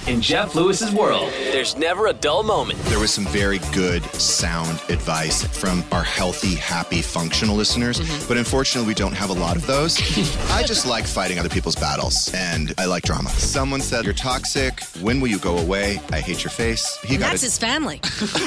In Jeff Lewis's world, there's never a dull moment. There was some very good sound advice from our healthy, happy, functional listeners, but unfortunately we don't have a lot of those. I just like fighting other people's battles, and I like drama. Someone said, "You're toxic. When will you go away? I hate your face." That's his family.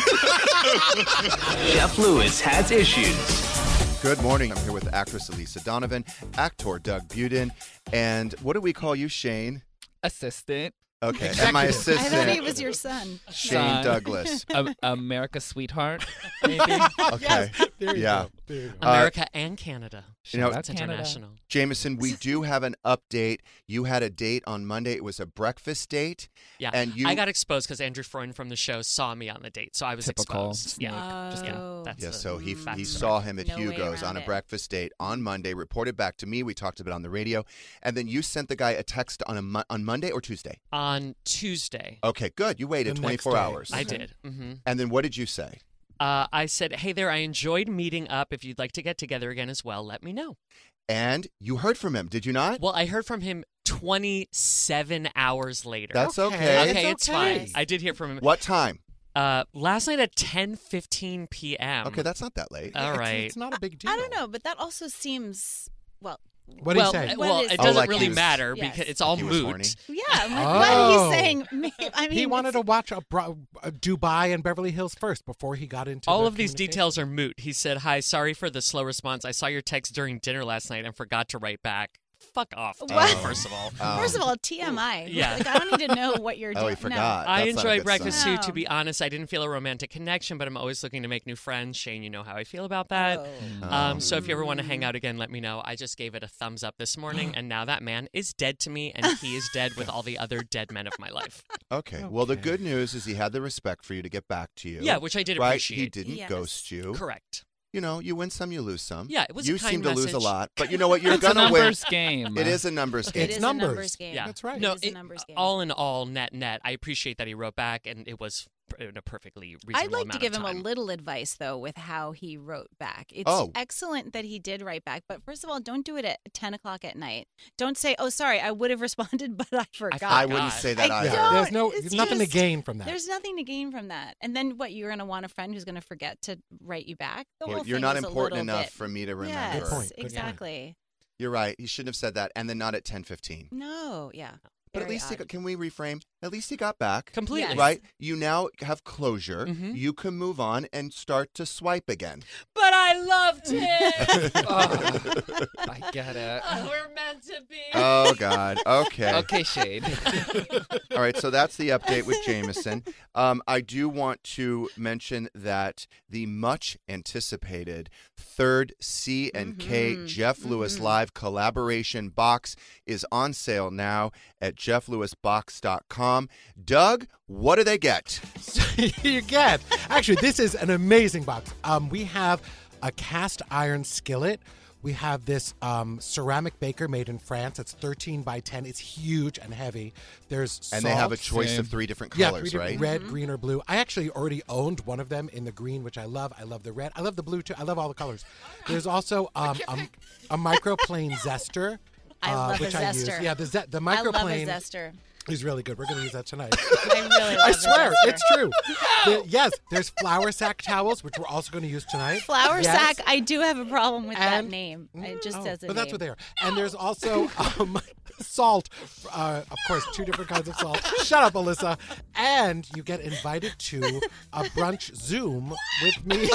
Jeff Lewis has issues. Good morning. I'm here with actress Elisa Donovan, actor Doug Budin, and what do we call you, Shane? Assistant. Okay, and my assistant. I thought he was your son. Shane Douglas. America's sweetheart, maybe. Okay. There you Yeah. go. There you go. America and Canada. You know, Shout out It's Canada. international. Jameson, we do have an update. You had a date on Monday. It was a breakfast date. Yeah, And you... I got exposed because Andrew Freund from the show saw me on the date, so I was Typical. exposed. Yeah, just Oh. that's Yeah, the so he fact of it. saw him at No way Hugo's on around a it. breakfast date on Monday, reported back to me. We talked about it on the radio. And then you sent the guy a text on on Monday or Tuesday? on Tuesday. Okay, good. You waited The 24 next day. hours. I did. Mm-hmm. And then what did you say? I said, "Hey there, I enjoyed meeting up. If you'd like to get together again as well, let me know." And you heard from him, did you not? Well, I heard from him 27 hours later. That's okay. okay. It's It's okay. fine. I did hear from him. What time? Last night at 10:15 p.m. Okay, that's not that late. All right. It's not a big deal. I don't know, but that also seems, well, What did he well, say? well, What it is- doesn't like he really was- matter Yes. because it's all He was horny? moot. yeah. I'm like, Oh. what are you saying? I mean, He wanted to watch Dubai and Beverly Hills first before he got into All the of these communication. details are moot. He said, "Hi, sorry for the slow response. I saw your text during dinner last night and forgot to write back." Fuck off, dude, What? first of all. First of all, TMI. Yeah. Like, I don't need to know what you're doing. Oh, he forgot. I That's not a enjoy good breakfast sign. too. To be honest, I didn't feel a romantic connection, but I'm always looking to make new friends. Shane, you know how I feel about that. So if you ever want to hang out again, let me know. I just gave it a thumbs up this morning, and now that man is dead to me, and he is dead with all the other dead men of my life. Okay. Well, the good news is he had the respect for you to get back to you. Yeah, which I did right? appreciate. He didn't Yes. ghost you. Correct. You know, you win some, you lose some. Yeah, it was a You kind seem to lose a message. lot, but you know what? You're It's a gonna win. numbers game. It is a numbers game. It is a numbers. numbers game. Yeah, That's right. No, It is a numbers game. all in all, net, I appreciate that he wrote back, and it was in a perfectly reasonable I'd like amount to give of him a time. little advice, though, with how he wrote back. It's Oh. excellent that he did write back, but first of all, don't do it at 10 o'clock at night. Don't say, "Oh, sorry, I would have responded, but I forgot." I wouldn't God. say that I either. don't. There's It's nothing to just- gain from that. There's nothing to gain from that. And then what? You're going to want a friend who's going to forget to write you back? The Well, whole you're thing not is a important little enough bit- for me to remember. Yes, Good point, good point. exactly. You're right. He shouldn't have said that. And then not at 10:15. No, yeah. But at Very least, odd. can we reframe? At least he got back. Completely. Yes. Right? You now have closure. Mhm. You can move on and start to swipe again. But I loved him. Oh, I get it. We're meant to be. Oh, God. Okay. Okay, Shade. All right, so that's the update with Jameson. I do want to mention that the much anticipated third C&K Jeff Lewis Live collaboration box is on sale now at jefflewisbox.com. Doug, what do they get? You get. Actually, this is an amazing box. We have a cast iron skillet. We have this ceramic baker made in France. It's 13 by 10. It's huge and heavy. There's salt. And they have a choice Same. of 3 different Yeah, colors, 3 right? different red, green, or blue. I actually already owned one of them in the green, which I love. I love the red. I love the blue, too. I love all the colors. There's also a microplane zester. I love which a I use. zester. Yeah, the I microplane love a zester. is really good. We're going to use that tonight. I really love I a swear, zester. it's true. Yes, there's flour sack towels, which we're also going to use tonight. Flour Yes. sack, I do have a problem with that And- name. It just Oh, says a but name. that's what they are. And there's also salt. Of course, 2 different kinds of salt. Shut up, Alyssa. And you get invited to a brunch Zoom with me.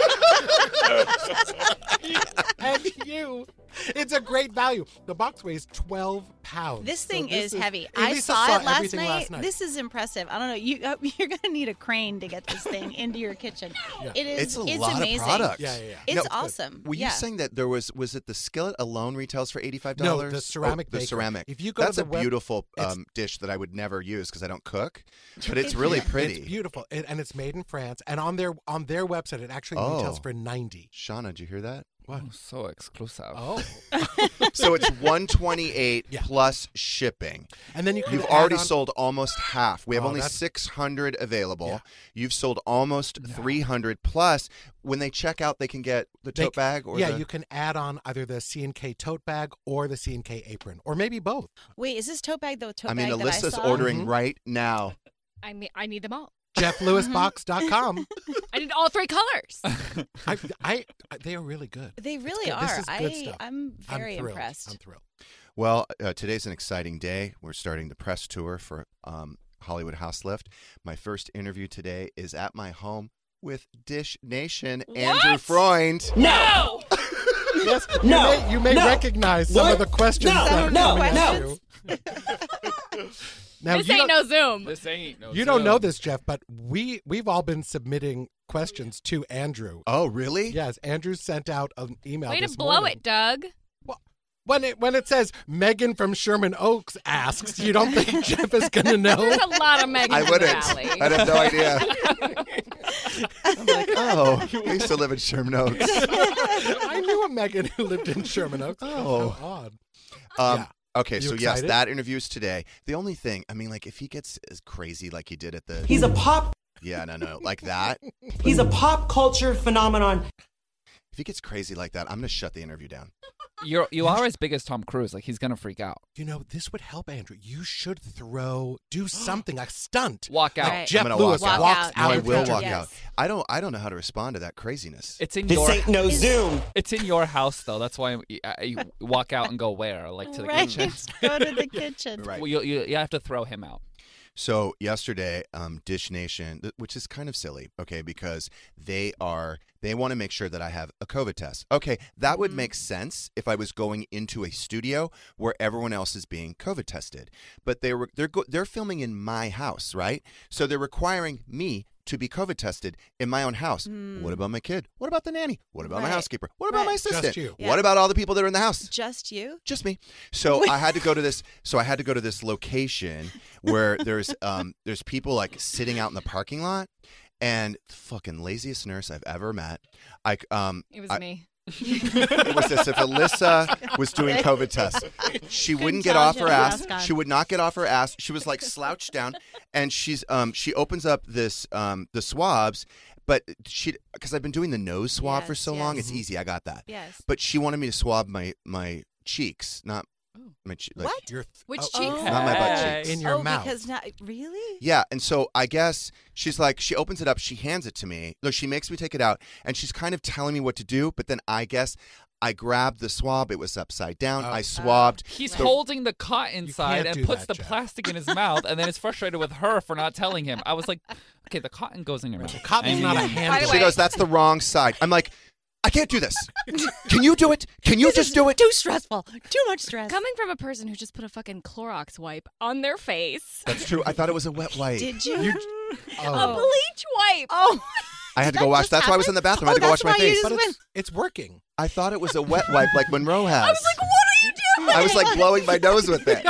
And you. It's a great value. The box weighs 12 pounds. This thing is heavy. And I Lisa saw it last everything night. This is impressive. I don't know. You're going to need a crane to get this thing into your kitchen. It is. It's a lot amazing. of products. Yeah. It's No, awesome. Were you yeah. saying that there was it the skillet alone retails for $85? No, the ceramic the baker. ceramic. If you go to That's the a web- beautiful it's- dish that I would never use because I don't cook, but it's really pretty. It's beautiful, and it's made in France. And on their website, it actually retails for $90. Shauna, did you hear that? What? Oh, so exclusive. Oh. So it's $128 Yeah. plus shipping. And then you can You've add already on- sold almost half. We have Oh, only that's- 600 available. Yeah. You've sold almost 300 plus. When they check out, they can get the They- tote bag or yeah, the... you can add on either the C&K tote bag or the C&K apron, or maybe both. Wait, is this tote bag the tote I mean, bag that I Alyssa's saw? ordering right now. I mean, I need them all. JeffLewisBox.com. I need all 3 colors. They are really good. They really good. are. This is good stuff. I'm very thrilled. impressed. I'm thrilled. Well, today's an exciting day. We're starting the press tour for Hollywood House Lift. My first interview today is at my home with Dish Nation, Andrew Freund. No! Yes, you may recognize some of the questions that are coming at you. Now, This you ain't don't, no Zoom. This ain't no you don't Zoom. know this, Jeff, but we've all been submitting questions to Andrew. Oh, really? Yes, Andrew sent out an email Way this to blow morning. it, Doug. When it says Megan from Sherman Oaks asks, you don't think Jeff is going to know? There's a lot of Megan I in the wouldn't. Valley. I'd have no idea. I'm like, oh, I used to live in Sherman Oaks. I knew a Megan who lived in Sherman Oaks. Oh. How odd. Um, Yeah. Okay, You so yes, excited? that interview is today. The only thing, I mean, like, if he gets as crazy like he did at the... He's a pop like that. he's a pop culture phenomenon. If he gets crazy like that, I'm going to shut the interview down. You are as big as Tom Cruise. Like, he's gonna freak out. You know, this would help, Andrew. You should do something, a stunt. Walk out. Right. Jeff I'm gonna Lewis walk out. walks Walk No, out I of will picture. walk Yes. out. I don't know how to respond to that craziness. It's in This your ain't no Zoom. it's in your house though. That's why you walk out and go where? Like to the Right. kitchen. Go to the kitchen. Right. Well, you have to throw him out. So yesterday, Dish Nation, which is kind of silly, okay, because they want to make sure that I have a COVID test. Okay, that would make sense if I was going into a studio where everyone else is being COVID tested. But they're filming in my house, right? So they're requiring me to be COVID tested in my own house. What about my kid? What about the nanny? What about my Right. housekeeper? What about my Right. Just assistant? you. Yeah. What about all the people that are in the house? Just you? Just me. So I had to go to this. So I had to go to this location where there's people like sitting out in the parking lot, and the fucking laziest nurse I've ever met. It was me. It was as if Alyssa was doing COVID tests. She wouldn't get challenge off her him, ass. mascot. She would not get off her ass. She was like slouched down, and she opens up this the swabs, but because I've been doing the nose swab for Yes, so long, yes. it's easy. I got that. Yes. But she wanted me to swab my cheeks, not my like, What? Your Which oh, cheeks? Not my butt Hey. cheeks. in your mouth. Because not really? Yeah, and so I guess she's like, she opens it up, she hands it to me. No, she makes me take it out, and she's kind of telling me what to do, but then I guess I grabbed the swab. It was upside down. I swabbed. He's the- holding the cotton inside can't and do puts that, the Jeff. plastic in his mouth, and then is frustrated with her for not telling him. I was like, okay, the cotton goes in your mouth. Cotton's And not a you- handle. the She way- goes, that's the wrong side. I'm like, I can't do this. Can you do it? Can you just do it? Too stressful. Too much stress. Coming from a person who just put a fucking Clorox wipe on their face. That's true. I thought it was a wet wipe. Did you? A Oh. bleach wipe. Oh. I had to That go wash. just That's why I was in happened? the bathroom. I Oh, had to go wash that's my why you face. just But it's working. I thought it was a wet wipe like Monroe has. I was like, what are you doing? I was like blowing my nose with it.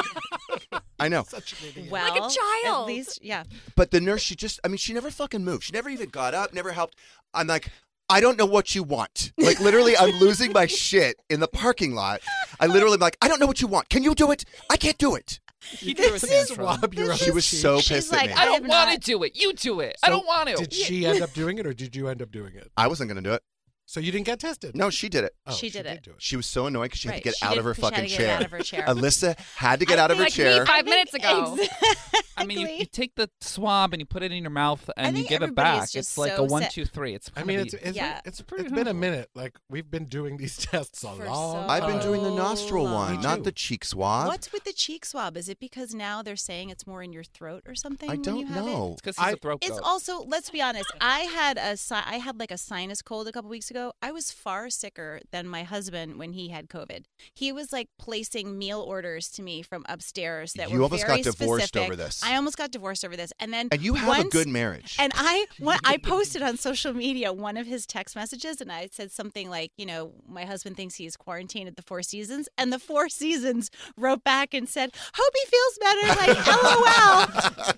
I know. Such an idiot. Well, Like a child. At least, yeah. But the nurse, she never fucking moved. She never even got up, never helped. I'm like, I don't know what you want. Like, literally, I'm losing my shit in the parking lot. I literally am like, I don't know what you want. Can you do it? I can't do it. He threw a tantrum. Swab your own She was cheek. so She's pissed like, at me. I I don't have want to not- do it. You do it. I So don't want to. Did she end up doing it, or did you end up doing it? I wasn't going to do it. So you didn't get tested? No, she did it. Oh, She did it. do She was so annoyed because she had to Right. get She out did- of her she had to fucking get chair. out of her chair. Alyssa had to get out of her Like chair. me 5 minutes ago. I mean, you take the swab and you put it in your mouth and you think give it everybody is back. just It's like so a 1, set- 2, 3. It's. I mean, gonna be- Yeah. it's pretty been a normal. minute. Like, we've been doing these tests a For long so I've been time. doing the nostril long. one, Me not too. the cheek swab. What's with the cheek swab? Is it because now they're saying it's more in your throat or something? I when you don't have it? know. It's because he's a throat It's goat. also, let's be honest, I had like a sinus cold a couple weeks ago. I was far sicker than my husband when he had COVID. He was like placing meal orders to me from upstairs that You were almost very got divorced specific. over this. I almost got divorced over this. And then And you have a once- good marriage. And I posted on social media one of his text messages, and I said something like, my husband thinks he's quarantined at the Four Seasons, and the Four Seasons wrote back and said, "Hope he feels better." Like, LOL. And then I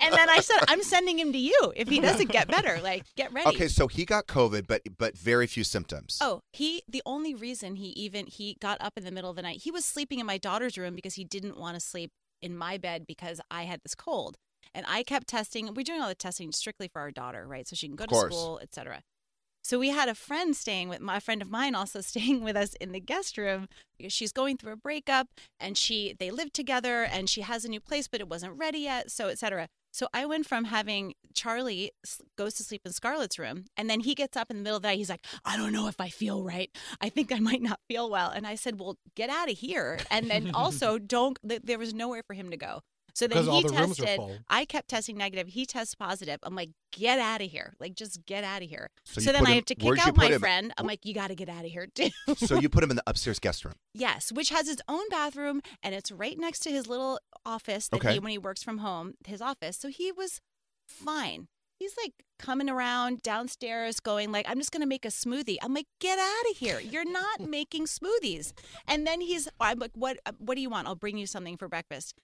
said, I'm sending him to you if he doesn't get better. Like, get ready. Okay, so he got COVID, but very few symptoms. Oh, the only reason he got up in the middle of the night, he was sleeping in my daughter's room because he didn't want to sleep in my bed because I had this cold. And I kept testing. We're doing all the testing strictly for our daughter, right? So she can go to school, etc. So we had a friend a friend of mine also staying with us in the guest room because she's going through a breakup and they lived together and she has a new place, but it wasn't ready yet. So, etc. So I went from having Charlie goes to sleep in Scarlett's room, and then he gets up in the middle of the night. He's like, I don't know if I feel right. I think I might not feel well. And I said, well, get out of here. And then also there was nowhere for him to go. So then he tested. I kept testing negative. He tests positive. I'm like, get out of here. Like, just get out of here. So then I have to kick out my friend. I'm like, you got to get out of here too. So you put him in the upstairs guest room. Yes, which has its own bathroom, and it's right next to his little office that when he works from home, his office. So he was fine. He's like coming around downstairs going like, I'm just going to make a smoothie. I'm like, get out of here. You're not making smoothies. And then I'm like, what do you want? I'll bring you something for breakfast.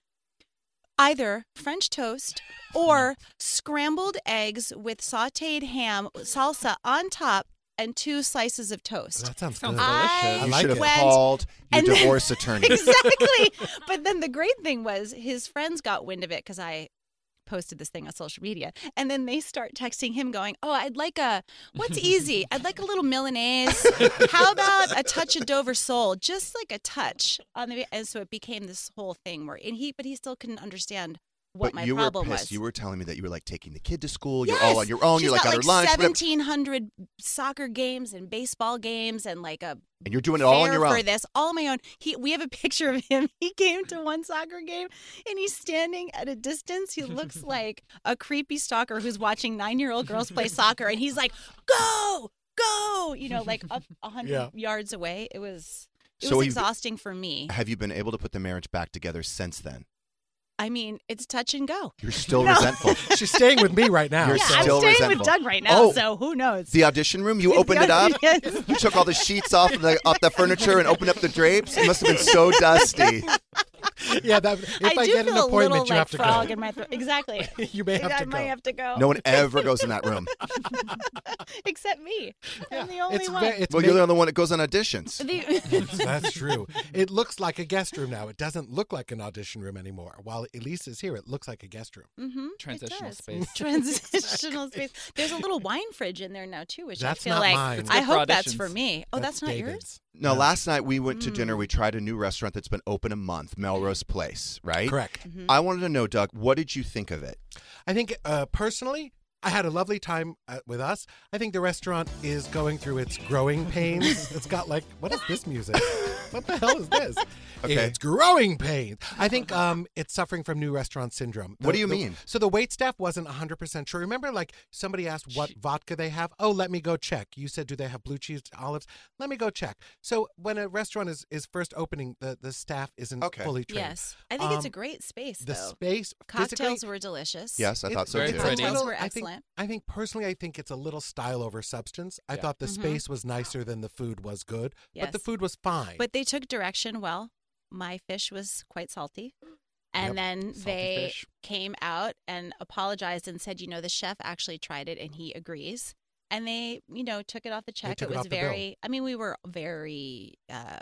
Either French toast or scrambled eggs with sautéed ham, salsa on top, and 2 slices of toast. That sounds Sounds good. delicious. You like should have it. called your and then- divorce attorney. Exactly. But then the great thing was his friends got wind of it because I posted this thing on social media, and then they start texting him going, oh, what's easy? I'd like a little Milanese. How about a touch of Dover sole? Just like a touch on the, and so it became this whole thing but he still couldn't understand what my problem were pissed. was. You were telling me that you were like taking the kid to school. You're Yes. all on your own. She's You're like got at her lunch. 1,700 soccer games and baseball games and like a And you're doing it all on fair your own. for this, all on my own. We have a picture of him. He came to one soccer game, and he's standing at a distance. He looks like a creepy stalker who's watching 9-year-old girls play soccer, and he's like, "Go, go!" Like up 100 yards away. It was exhausting for me. Have you been able to put the marriage back together since then? I mean, it's touch and go. You're still resentful. She's staying with me right now. You're Yeah, still I'm staying resentful. with Doug right now, Oh. so who knows? The audition room, you opened it up? Yes. You took all the sheets off the furniture and opened up the drapes? It must have been so dusty. Yeah, if I do get an feel a appointment, little you like have to frog go. in my throat. Exactly. You may have I to might go. have to go. No one ever goes in that room. Except me. I'm the only one. Well, you're the only one that goes on auditions. That's true. It looks like a guest room now. It doesn't look like an audition room anymore. While Elise is here, it looks like a guest room. Mm-hmm, Transitional it does. space. Transitional space. There's a little wine fridge in there now too, which That's I feel not like mine. It's I good for hope that's auditions. for me. Oh, that's not yours. David's. No, No. last night we went to dinner. We tried a new restaurant that's been open a month, Melrose Place, right? Correct. Mm-hmm. I wanted to know, Doug, what did you think of it? I think personally, I had a lovely time with us. I think the restaurant is going through its growing pains. It's got like, what is this music? What the hell is this? Okay. It's growing pains. I think it's suffering from new restaurant syndrome. What do you mean? So the wait staff wasn't 100% sure. Remember, like somebody asked what vodka they have? Oh, let me go check. You said, do they have blue cheese olives? Let me go check. So when a restaurant is first opening, the staff isn't fully trained. Yes, I think it's a great space. The though. space, Cocktails physically, were delicious. Yes, I thought so very too. pretty. Cocktails were I think- excellent. I think personally, I think it's a little style over substance. I Yeah. thought the space was nicer than the food was good, but the Yes. food was fine. But they took direction well. My fish was quite salty. And Yep. then Salty they fish. came out and apologized and said, the chef actually tried it and he agrees. And they, took it off the check. took It it was off the bill. very, we were very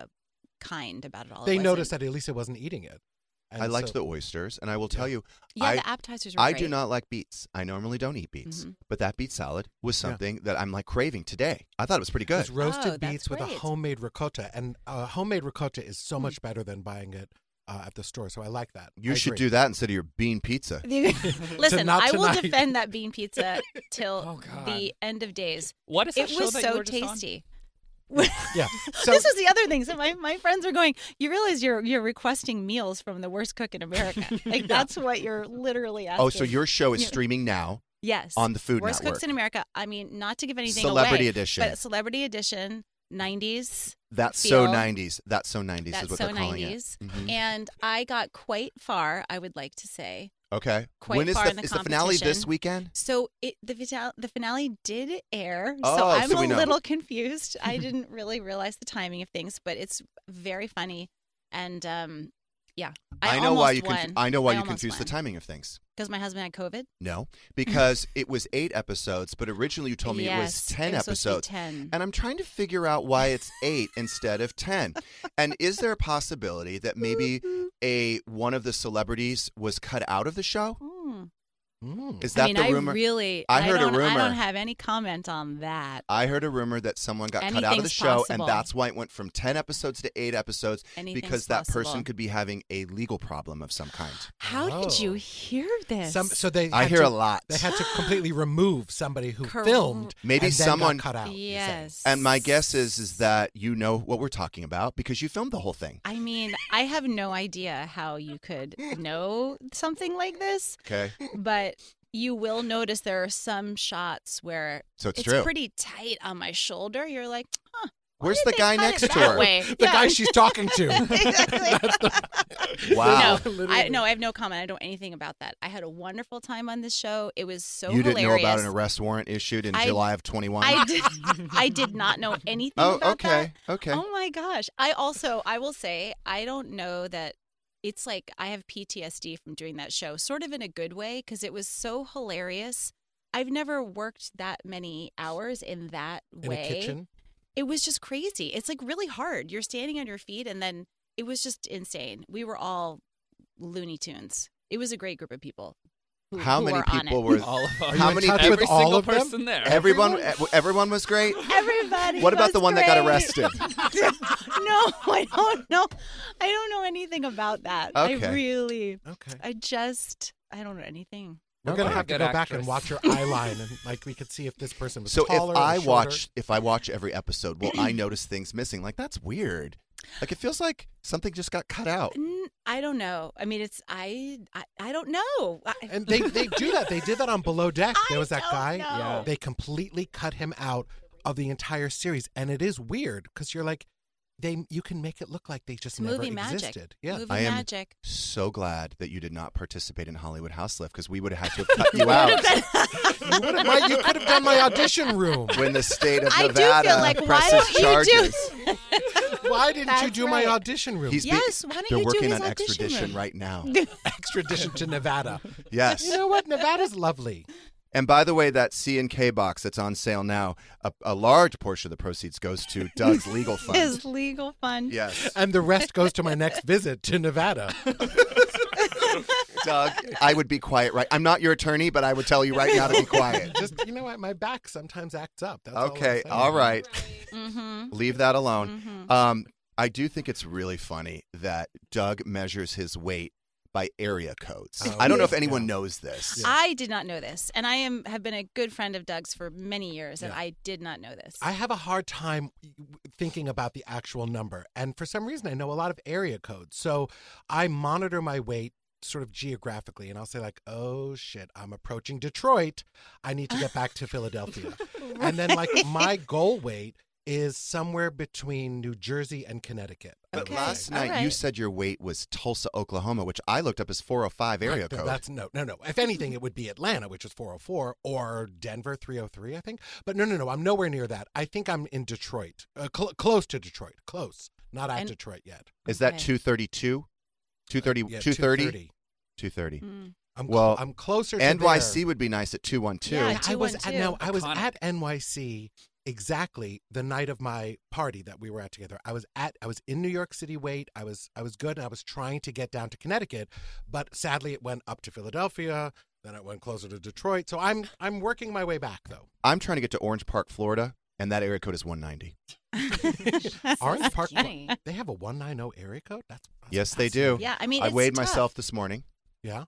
kind about it all. they It noticed wasn't- that Elisa wasn't eating it. And I liked so- the oysters, and I will tell you, Yeah, I, the appetizers were I great. do not like beets. I normally don't eat beets, Mhm. but that beet salad was Yeah. something that I'm like craving today. I thought it was pretty It good. was roasted Oh, that's beets with a great. homemade ricotta, and homemade ricotta is so much better than buying it at the store. So I like that. You I should agree. do that instead of your bean pizza. Listen, not I will tonight. defend that bean pizza till Oh, God. the end of days. What is that It show was that you so were just on? tasty. Yeah. So This was the other thing. So my friends are going, you realize you're requesting meals from the worst cook in America. Like that's what you're literally asking. Oh, so your show is streaming now yes on the Food Worst Network. Cooks in America. I mean, not to give anything Celebrity away, Edition. but Celebrity Edition, 90s. That's so feel. 90s. That's so 90s That's is what so they're calling 90s. it. Mhm. And I got quite far, I would like to say. Okay. Quite When is far the, in the is the finale this competition. weekend? So the finale did air. Oh, so I'm so we a know. little confused. I didn't really realize the timing of things, but it's very funny. And Yeah. I know why you won. I know why you almost confuse the won. timing of things. Because my husband had COVID? No, because it was 8 episodes, but originally you told me it was Yes, 10 it was supposed to be episodes. 10. And I'm trying to figure out why it's 8 instead of 10. And is there a possibility that maybe one of the celebrities was cut out of the show? Is that the rumor? I heard a rumor. I don't have any comment on that. I heard a rumor that someone got cut out of the Anything's show, possible. and that's why it went from 10 episodes to 8 episodes, Anything's because that person possible. could be having a legal problem of some kind. How did you hear this? So they I had hear to- a lot. They had to completely remove somebody who Correct. filmed. Maybe and then someone- got cut out. you're saying. Yes. And my guess is that you know what we're talking about because you filmed the whole thing. I mean, I have no idea how you could know something like this, Okay. but you will notice there are some shots where So it's it's true. pretty tight on my shoulder. You're like, huh. why Where's did the they guy cut next it to that her? way? The guy she's talking to. Exactly. Wow. No, I have no comment. I don't know anything about that. I had a wonderful time on this show. It was so You didn't know hilarious. about an arrest warrant issued in I- July of 21? I did not know anything Oh, about okay. that. Okay. Oh my gosh. I will say, I don't know that it's like I have PTSD from doing that show, sort of in a good way, because it was so hilarious. I've never worked that many hours in that In way. a kitchen. It was just crazy. It's like really hard. You're standing on your feet, and then it was just insane. We were all Looney Tunes. It was a great group of people. How who many were on people it. were? All of Are us. you How in many? touch Every with all single of them? person there. Everyone was great. Everybody. What about was the one that got great. arrested? No, I don't know. I don't know anything about that. Okay. Okay. I don't know anything. We're gonna Okay. have to Good go back actress. and watch your eye line, and like we could see if this person was So taller if I watch every episode, will I notice things missing? Like that's weird. Like it feels like something just got cut out. I don't know. I mean, it's I don't know. And they do that. They did that on Below Deck. I There was that don't guy. know. Yeah. They completely cut him out of the entire series, and it is weird because you're like, you can make it look like they just It's never movie magic. existed. Yeah. Movie I am magic. so glad that you did not participate in Hollywood House Lift because we would have had to have cut you out You could have done my audition room. when the state of I do Nevada feel like, why presses don't you charges. do? Why didn't you That's do my right. audition room? Yes, why don't they're you do working his on audition extradition room? right now. Extradition to Nevada. Yes. You know what? Nevada's lovely. And by the way, that C&K box that's on sale now, a large portion of the proceeds goes to Doug's legal fund. His legal fund. Yes. And the rest goes to my next visit to Nevada. Doug, I would be quiet right. I'm not your attorney, but I would tell you right now to be quiet. Just, you know what? My back sometimes acts up. That's all I'm Okay, saying. all right. Mm-hmm. Leave that alone. Mm-hmm. I do think it's really funny that Doug measures his weight by area codes. Oh, I don't know if yeah. anyone knows this. I did not know this, and I have been a good friend of Doug's for many years, and Yeah. I did not know this. I have a hard time thinking about the actual number. And for some reason, I know a lot of area codes. So I monitor my weight sort of geographically. And I'll say, like, oh, shit, I'm approaching Detroit. I need to get back to Philadelphia. And then, like, my goal weight is somewhere between New Jersey and Connecticut. But Okay, last all night you right. said your weight was Tulsa, Oklahoma, which I looked up as 405 area Right, code. That's no. If anything, it would be Atlanta, which is 404, or Denver, 303, I think. But no. I'm nowhere near that. I think I'm in Detroit, close to Detroit. Close. Not at And- Detroit yet. Is that Okay. 232? 230? Yeah, 230? 230. Mm. I'm closer to NYC there. would be nice at 212. Yeah, I was 212. I was Iconic. at NYC exactly the night of my party that we were at together. I was in New York City weight. I was good, and I was trying to get down to Connecticut, but sadly it went up to Philadelphia, then it went closer to Detroit. So I'm working my way back though. I'm trying to get to Orange Park, Florida, and that area code is 190. Orange Park, skinny. they have a 190 area code? That's Yes, they do. Yeah, I mean, I it's weighed tough. myself this morning. Yeah.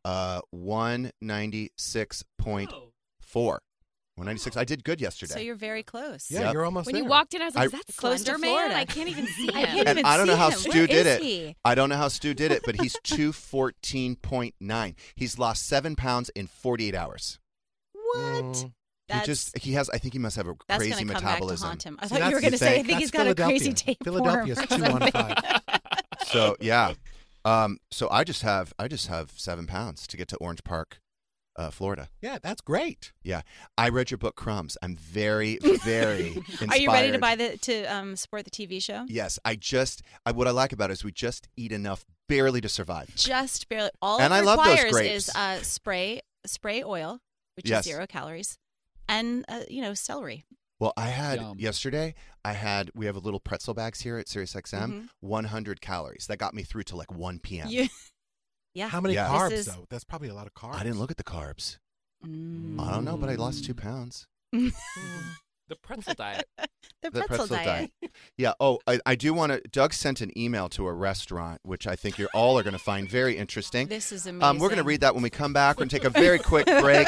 196.4. 196. I did good yesterday. So you're very close. Yeah, Yep. you're almost When there. you walked in, I was like, I- is that Close to Slender Man? Florida. I can't even see him. I can't And even I don't know see how him. Stu Where did is it. he? I don't know how Stu did it, but he's 214.9. He's lost 7 pounds in 48 hours. What? Mm. He has, I think he must have a That's crazy going to come metabolism. back to haunt him. I See, thought you were that's- going to say, I think? think he's That's got a crazy Philadelphia. tapeworm. Philadelphia's or something. 215. So, yeah. So I just have 7 pounds to get to Orange Park. Florida. Yeah, that's great. Yeah, I read your book, Crumbs. I'm very, very inspired. Are you ready to buy to support the TV show? Yes, what I like about it is we just eat enough barely to survive. Just barely. All And it I love those requires grapes. is spray oil, which Yes. is 0 calories, and celery. Well, I had Yum. yesterday. We have a little pretzel bags here at SiriusXM. 100 calories. That got me through to like 1 p.m. Yeah. How many Yeah. carbs, This is- though? That's probably a lot of carbs. I didn't look at the carbs. Mm. I don't know, but I lost 2 pounds. The pretzel diet. The pretzel diet. Yeah. Oh, I do want to. Doug sent an email to a restaurant, which I think you all are going to find very interesting. This is amazing. We're going to read that when we come back. We're going to take a very quick break.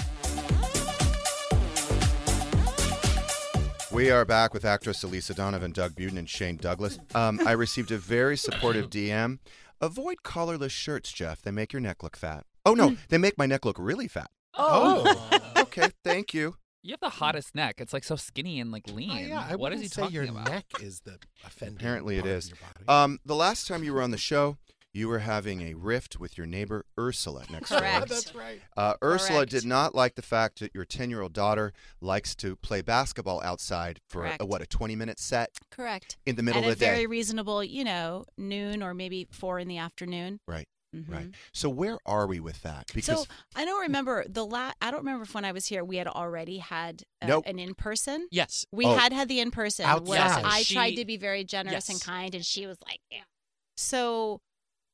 We are back with actress Elisa Donovan, Doug Buden, and Shane Douglas. I received a very supportive DM. Avoid collarless shirts, Jeff. They make your neck look fat. Oh, no. They make my neck look really fat. Oh. Okay. Thank you. You have the hottest neck. It's like so skinny and like lean. Yeah, I What is wouldn't he say talking your about? neck is the offending Apparently it part of is. your body. The last time you were on the show, you were having a rift with your neighbor Ursula next door. Correct. That's right. Ursula Correct. did not like the fact that your 10-year-old daughter likes to play basketball outside for a Correct. 20-minute set Correct. in the middle At of the a very day. reasonable, noon or maybe 4 in the afternoon. Right. Mhm. Right. So where are we with that? Because So I don't remember I don't remember if when I was here we had already had Nope. an in-person. Yes. We Oh. had the in-person where Outside. I She- tried to be very generous and Yes. kind, and she was like, "Yeah." So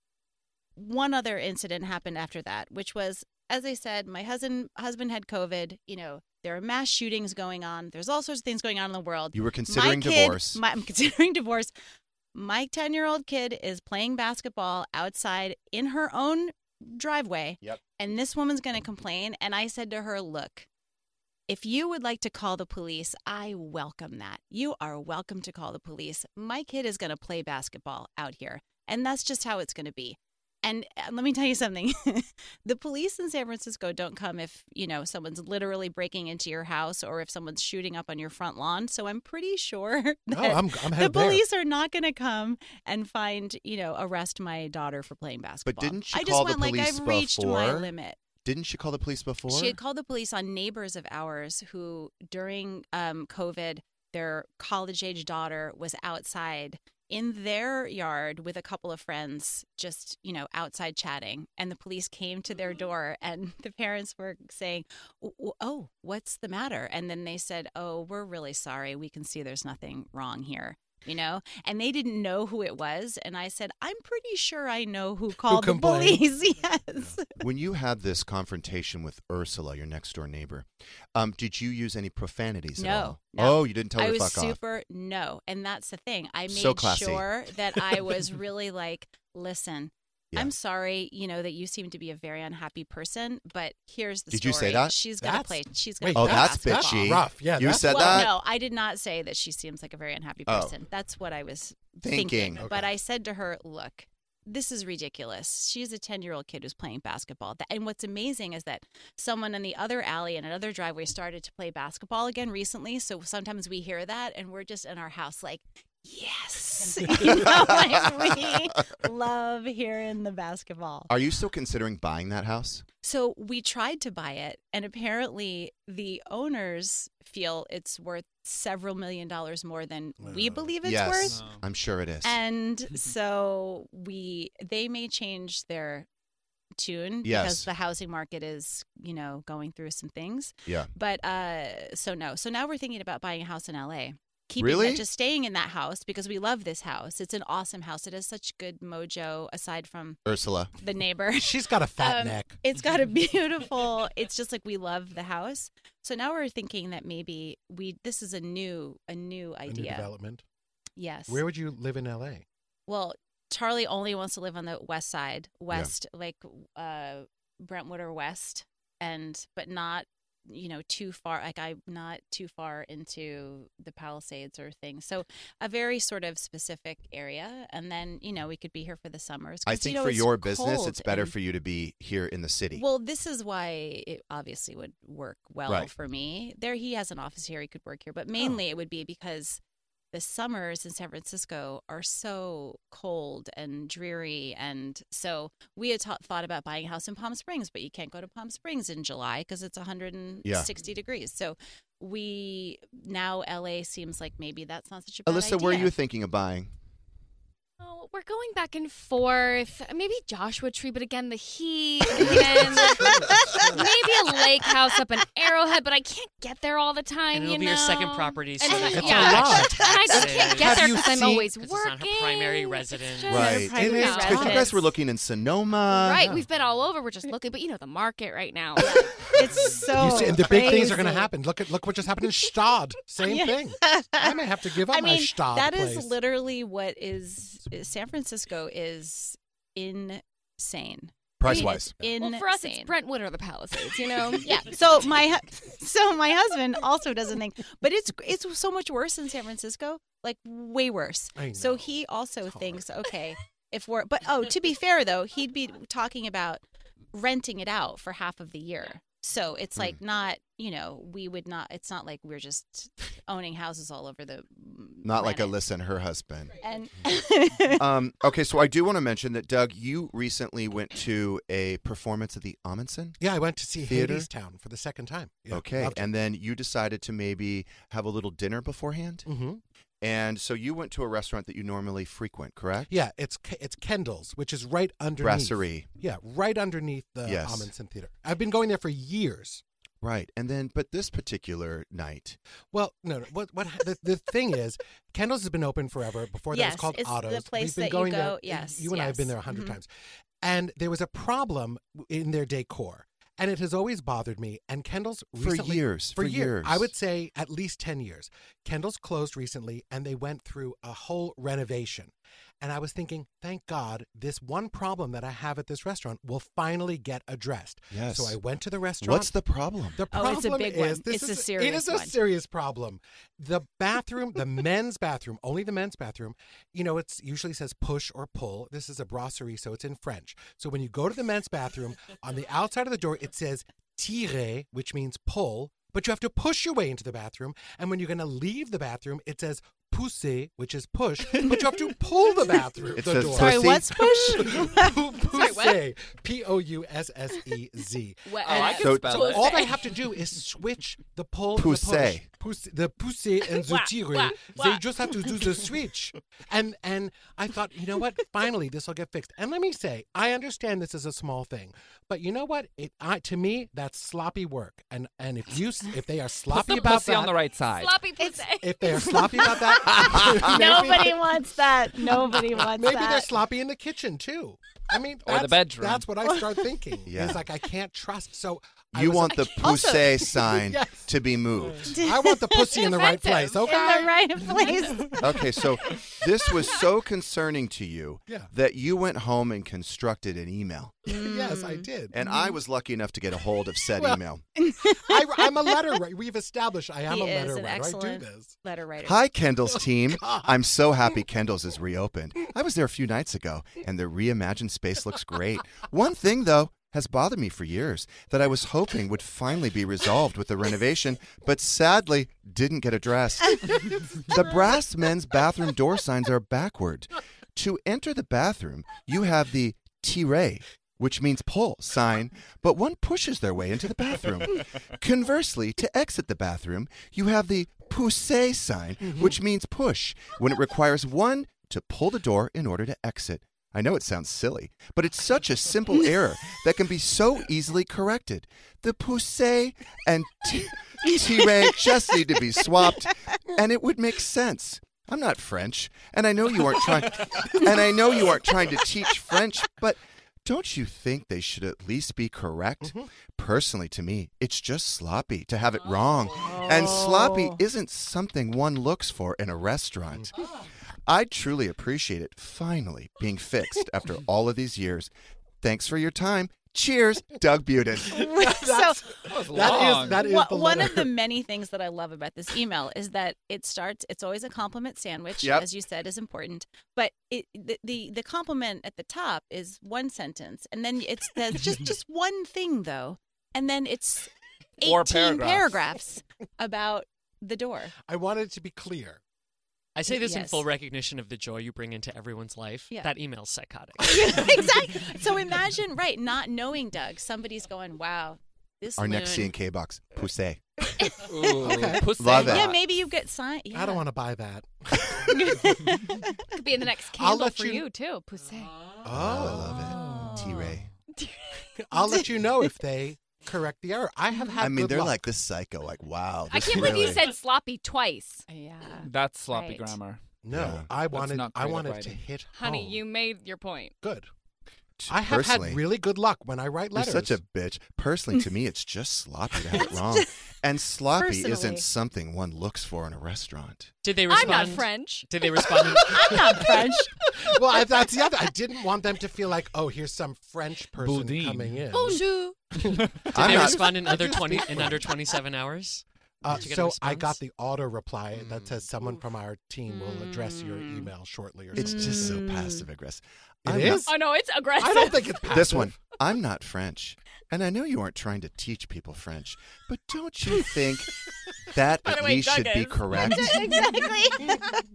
one other incident happened after that, which was, as I said, my husband had COVID. There are mass shootings going on. There's all sorts of things going on in the world. you were considering My kid- divorce. I'm considering divorce. My 10-year-old kid is playing basketball outside in her own driveway. Yep. And this woman's going to complain. And I said to her, look, if you would like to call the police, I welcome that. You are welcome to call the police. My kid is going to play basketball out here. And that's just how it's going to be. And let me tell you something. The police in San Francisco don't come if, someone's literally breaking into your house or if someone's shooting up on your front lawn. So I'm pretty sure that I'm the headed there. police are not going to come and arrest my daughter for playing basketball. didn't she I just call the went like police I've reached my before? limit. Didn't she call the police before? She had called the police on neighbors of ours who, during COVID, their college-age daughter was outside in their yard with a couple of friends, just, outside chatting. And the police came to their door and the parents were saying, oh, what's the matter? And then they said, oh, we're really sorry. We can see there's nothing wrong here. And they didn't know who it was. And I said, I'm pretty sure I know who called the complained? police. Yes. When you had this confrontation with Ursula, your next door neighbor, did you use any profanities at all? No. Oh, you didn't tell her I to was fuck off. super no, and that's the thing. I made So classy. sure that I was really like, listen, Yeah. I'm sorry, that you seem to be a very unhappy person, but here's the Did story. you say that? She's gonna That's- play. She's wait, gonna. Oh, play that's basketball. bitchy. rough. Yeah, You that's- said Well, that? no, I did not say that she seems like a very unhappy Oh. person. That's what I was Thinking. thinking. But I said to her, look, this is ridiculous. She's a 10-year-old kid who's playing basketball. And what's amazing is that someone in the other alley and another driveway started to play basketball again recently. So sometimes we hear that and we're just in our house like, yes. We love hearing the basketball. Are you still considering buying that house? So we tried to buy it, and apparently the owners feel it's worth several $million more than we believe it's yes, worth. I'm sure it is. And so they may change their tune Yes. because the housing market is, going through some things. Yeah. But so no. So now we're thinking about buying a house in LA. Really? Just staying in that house because we love this house. It's an awesome house. It has such good mojo aside from Ursula. the neighbor. She's got a fat neck. It's got a beautiful. It's just like we love the house. So now we're thinking that maybe this is a new A new idea. development. Yes. Where would you live in LA? Well, Charlie only wants to live on the west side, like Brentwood or west, but not too far. Like I'm not too far into the Palisades or things. So a very sort of specific area, and then we could be here for the summers. I 'Cause, think for it's your business, cold it's better and- for you to be here in the city. Well, this is why it obviously would work well Right. for me. He has an office here. He could work here, but mainly it would be because the summers in San Francisco are so cold and dreary. And so we had thought about buying a house in Palm Springs, but you can't go to Palm Springs in July because it's 160 degrees. So now LA seems like maybe that's not such a bad Alyssa, idea. where are you thinking of buying? Oh, we're going back and forth. Maybe Joshua Tree, but again, the heat. Again, maybe a lake house up in Arrowhead, but I can't get there all the time. And it'll you be know? your second property, so And that It's you a have lot. extra And I just taxes. can't get Have there you because I'm seen- always 'Cause working. it's not her primary residence. It's just Right. primary It is. Because you guys residence. were looking in Sonoma. Right, we've been all over. We're just looking, but you know the market right now. It's so You see, and the big things are going to crazy. happen. Look what just happened in Stad. Same Yeah. thing. I may have to give up I my mean, Stad that place. is literally what is San Francisco is insane. Price-wise. Insane. Well, for us, it's Brentwood or the Palisades. You know. Yeah. So my husband also doesn't think, but it's so much worse in San Francisco, like way worse. I So know. he also It's hard. thinks, okay, to be fair though, he'd be talking about renting it out for half of the year. So it's like not, we would not. It's not like we're just owning houses all over the. Not like planet. Alyssa and her husband. And Okay, so I do want to mention that, Doug, you recently went to a performance at the Amundsen. Yeah, I went to see Theater? Hadestown for the second time. Yeah, Okay, loved it. and then you decided to maybe have a little dinner beforehand. Mhm. And so you went to a restaurant that you normally frequent, correct? Yeah, it's Kendall's, which is right underneath. Brasserie. Yeah, right underneath the Yes. Amundsen Theater. I've been going there for years. Right. And then, but this particular night, Well, no. What the thing is, Kendall's has been open forever. Before that, it Yes, was called it's the Otto's. place We've been that you going go- there. yes, You and I have been yes. there 100 Mhm. times. And there was a problem in their decor. And it has always bothered me. And Kendall's For recently, years, for years. I would say at least 10 years. Kendall's closed recently, and they went through a whole renovation. And I was thinking, thank God, this one problem that I have at this restaurant will finally get addressed. Yes. So I went to the restaurant. what's the problem? The Oh, problem it's a big one. is It's a it serious is a one. serious problem. The bathroom, the men's bathroom, only the men's bathroom. It's usually says push or pull. This is a brasserie, so it's in French. So when you go to the men's bathroom, on the outside of the door it says tirer, which means pull, but you have to push your way into the bathroom. And when you're going to leave the bathroom, it says pousser, which is push, but you have to pull the bathroom. It the says door. Sorry, sorry, what's push? Poussez, Poussez. What- Oh, I can So- spell So it. all they have to do is switch the pull, Pousser. the pousser and the Wah, tirer. wah, They wah. just have to do the switch. And I thought, you know what? Finally, this will get fixed. And let me say, I understand this is a small thing, but you know what? To me, that's sloppy work. And if they are Put sloppy the about pussy that, on the right side. Sloppy pussy. if they are sloppy about that, Nobody wants that. Nobody wants maybe that. they're sloppy in the kitchen too. I mean, Or the bedroom. That's what I start thinking. Yeah. It's like I can't trust. So I You was want the Also- poussé sign Yes. to be moved. I want the pussy in the right place. Offensive. Okay. in the right place. Okay, so this was so concerning to you Yeah. that you went home and constructed an email. Yes, I did. And I was lucky enough to get a hold of said Well, email. I'm a letter writer. We've established I am He a is letter an writer. I do excellent this. letter writer. Hi, Kendall's team. God. I'm so happy Kendall's is reopened. I was there a few nights ago, and the reimagined space looks great. One thing, though, has bothered me for years that I was hoping would finally be resolved with the renovation, but sadly didn't get addressed. The brass men's bathroom door signs are backward. To enter the bathroom, you have the tirer, which means pull sign, but one pushes their way into the bathroom. Conversely, to exit the bathroom, you have the pousser sign, which means push, when it requires one to pull the door in order to exit. I know it sounds silly, but it's such a simple error that can be so easily corrected. The pousser and tirer just need to be swapped, and it would make sense. I'm not French, and I know you aren't trying to teach French, but don't you think they should at least be correct? Personally, to me, it's just sloppy to have it wrong. And sloppy isn't something one looks for in a restaurant. I truly appreciate it finally being fixed after all of these years. Thanks for your time. Cheers, Doug Buden. So That was long. That is the one letter. of the many things that I love about this email is that it's always a compliment sandwich, Yep. as you said, is important. But the compliment at the top is one sentence, and then it's just one thing though, and then it's 18 Four paragraphs. paragraphs about the door. I wanted to be clear. I say this in Yes. full recognition of the joy you bring into everyone's life. Yeah. That email's psychotic. Exactly. So imagine, right, not knowing Doug, somebody's going, wow, this Our next loon- C&K box, poussé. Ooh, Okay. pussy. Love it. Yeah, maybe you get signed. Yeah. I don't want to buy that. Could be in the next I'll candle let for you- you too. Poussé. Oh, I love it. T-Ray. I'll let you know if they correct the error. I have had I mean, good they're luck. like this psycho. Like, wow. I this can't believe you really- said sloppy twice. Yeah. That's sloppy Right. grammar. No, Yeah. I wanted not I creative wanted to writing. hit Honey, home. you made your point. Good. I have Personally, had really good luck when I write You're letters. such a bitch. Personally, to me, it's just sloppy to have it wrong. And sloppy Personally. isn't something one looks for in a restaurant. Did they I'm respond? not French. Did they respond? I'm not French. Well, that's the other. I didn't want them to feel like, oh, here's some French person Boudin. coming in. Bonjour. Did I'm they not- respond in under 27 hours? Did you get a So I got response? the auto reply that says someone from our team will address your email shortly or It's something. just so passive aggressive. It is? Oh no, it's aggressive. I don't think it's passive. This one, I'm not French. And I know you aren't trying to teach people French, but don't you think that By the at way, least Doug should be is. correct? Exactly.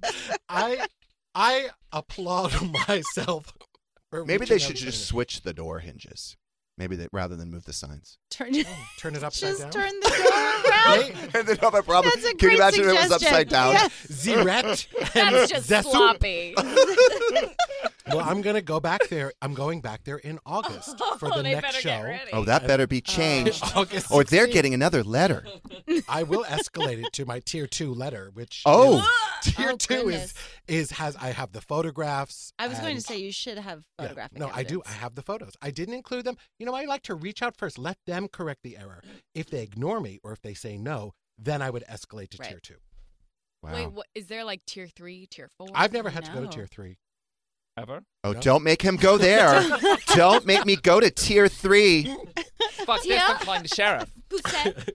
I applaud myself. For Maybe they reaching should out just to switch the door hinges. Maybe that rather than move the signs. Turn turn it upside just down. turn the door around. And then have a problem. That's a Can you great imagine if it was suggestion. upside down? Yeah. Ziret. That's just Zesu. sloppy. Well, I'm gonna go back there. I'm going back there in August for the they next better show. get ready. Oh, that better be changed. August Or they're 16th. getting another letter. I will escalate it to my tier 2 letter, which Oh. is, tier Oh, 2 goodness. is has I have the photographs. I was going to and- say you should have Yeah. photographic No, I do. evidence. I have the photos. I didn't include them. You know, I like to reach out first, let them correct the error. If they ignore me or if they say no, then I would escalate to Right. tier 2. Wow. Wait, what, is there like tier 3, tier 4? I've never had to go to No. tier 3. Ever? Oh, No. don't make him go there. Don't make me go to tier 3. Fuck this, Yeah. I'm calling the sheriff. Poussé.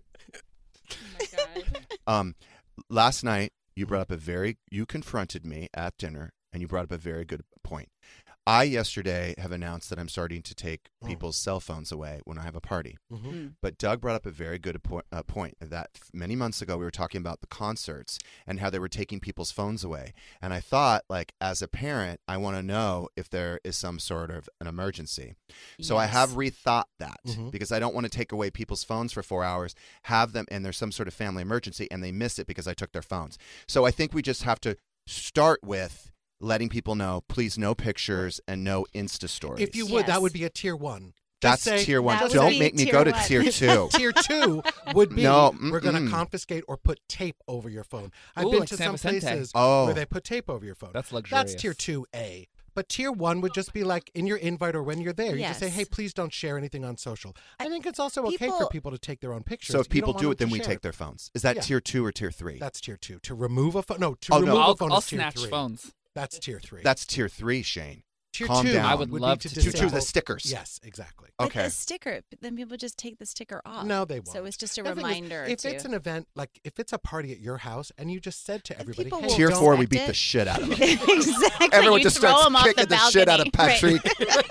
Oh my god. Last night you brought up you confronted me at dinner and you brought up a very good point. I yesterday have announced that I'm starting to take people's cell phones away when I have a party. Mm-hmm. But Doug brought up a very good point that many months ago we were talking about the concerts and how they were taking people's phones away. And I thought, like, as a parent, I want to know if there is some sort of an emergency. So I have rethought that because I don't want to take away people's phones for 4 hours, have them, and there's some sort of family emergency, and they miss it because I took their phones. So I think we just have to start with letting people know, please, no pictures and no Insta stories. If you would, that Yes. would be a tier 1. That's Just say, tier 1. that would Don't be make me tier go to 1. tier 2. Tier 2 would be No, we're going to mm-mm. confiscate or put tape over your phone. I've Ooh, been like to San some Vicente. places Oh. where they put tape over your phone. That's That's luxurious. tier 2A. But tier 1 would just be like in your invite or when you're there, you just say, Yes. hey, please don't share anything on social. I think it's also okay for People- people to take their own pictures. So if You people don't do want it, then them we to share take their phones. Is that Yeah. tier 2 or tier 3? That's tier 2. To remove a phone? No, to Oh, no. remove a phone I'll is tier snatch 3. phones. That's tier 3. That's tier 3, Shane. tier calm 2. down. I would be love to to Tier 2, disable- the stickers. Yes, exactly. But Okay. the sticker, then people just take the sticker off. No, they won't. So it's just a The thing is, reminder. if to, it's an event, like if it's a party at your house and you just said to everybody, people hey, will Tier don't- 4, we respect beat it. the shit out of them. exactly. Everyone you just throw starts them off kicking the, shit out of balcony.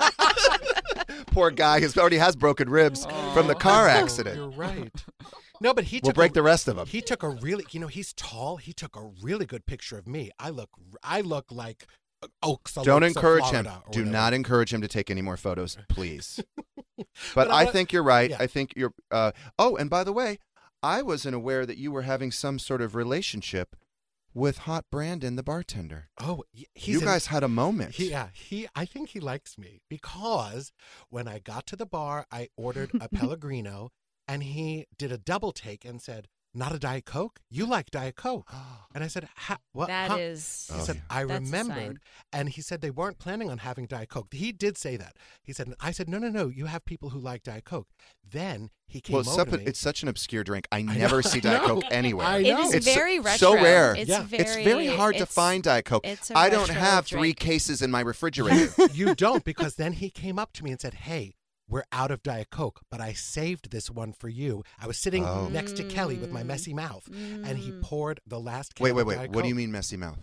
Patrick. Poor guy, who already has broken ribs from the car Oh, accident. You're right. No, but he We'll took break a, the rest of them. He took a really, he's tall. He took a really good picture of me. I look like Oaks. Don't encourage him. Florida or Do whatever. not encourage him to take any more photos, please. But But I I- think you're right. yeah. I think you're. Oh, and by the way, I wasn't aware that you were having some sort of relationship with Hot Brandon, the bartender. Oh, he's You an- guys had a moment. I think he likes me because when I got to the bar, I ordered a Pellegrino, and he did a double take and said, "Not a Diet Coke? You like Diet Coke?" And I said, "What?" That huh?" is. He Oh, said, yeah. I That's a remembered. sign. And he said they weren't planning on having Diet Coke. He did say that. He said, I said, no, you have people who like Diet Coke. Then he came Well, over to me. it's such an obscure drink. I know, never see I Diet know. Coke anywhere. I It know. is It's very so retro. rare. It's Yeah. very. It's very hard to it's- find Diet Coke. it's a I don't retro have 3 drink. cases in my refrigerator. You don't, because then he came up to me and said, hey, we're out of Diet Coke, but I saved this one for you. I was sitting Oh. next to Kelly with my messy mouth, and he poured the last can Wait. of Diet What do you Coke. mean messy mouth?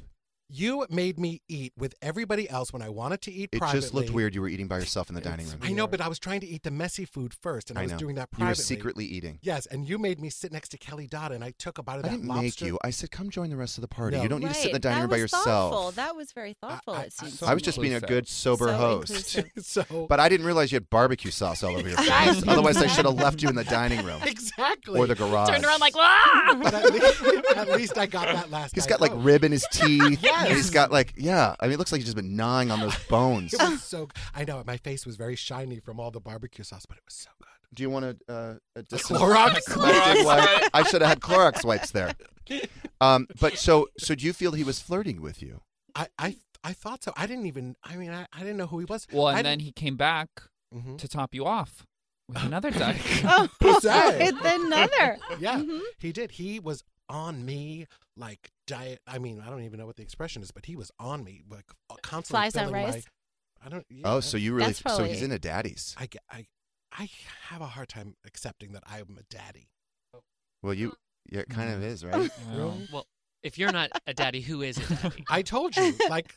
You made me eat with everybody else when I wanted to eat It privately. just looked weird. You were eating by yourself in the dining room. I know, but I was trying to eat the messy food first, and I was know. doing that You privately. were secretly eating. Yes, and you made me sit next to Kelly Dodd, and I took a bite of I that didn't lobster. make you. I said, come join the rest of the party. No. You don't need to sit in the Right. dining room by That was yourself. thoughtful. That was very thoughtful, it seems. so I was just being a inclusive. good, sober So host. inclusive. So But I didn't realize you had barbecue sauce all over your face. Otherwise, I should have left you in the dining room exactly. or the garage. Turned around like, ah! But at least I got that last He's night. got like Oh, rib in his teeth. Yes. And he's got like, I mean, it looks like he's just been gnawing on those bones. It was so. I know my face was very shiny from all the barbecue sauce, but it was so good. Do you want a Clorox? disinfecting wipe? I should have had Clorox wipes there. But so do you feel he was flirting with you? I thought so. I didn't even. I mean, I didn't know who he was. Well, I and then he came back Mhm. to top you off with another diet. Oh, Pussy. it's another. Yeah, Mhm. he did. He was on me like diet. I mean, I don't even know what the expression is, but he was on me like constantly. Flies on filling rice? I don't. Yeah, Oh, so you really? That's So probably- he's into daddies. I have a hard time accepting that I'm a daddy. Well, yeah, it kind of is, right? Really? Well, if you're not a daddy, who is a daddy? I told you, like,